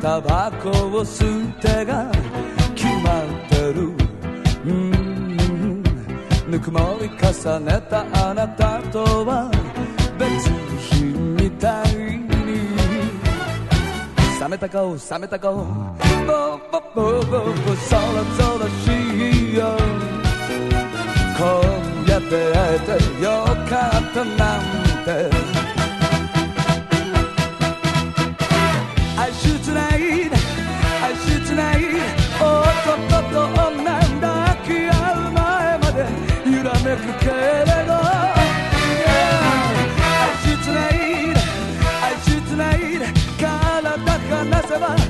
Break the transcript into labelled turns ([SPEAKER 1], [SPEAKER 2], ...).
[SPEAKER 1] タバコを吸う手が決まってる、ぬくもり重ねたあなたとは別人みたいに、冷めた顔冷めた顔、ボボボボボそろそろしいよ、今夜出会えてよかったなんて、 I should tonight I should tonight 男と女抱き合う前まで揺らめくけれど、 I should tonight I should tonight 体離せば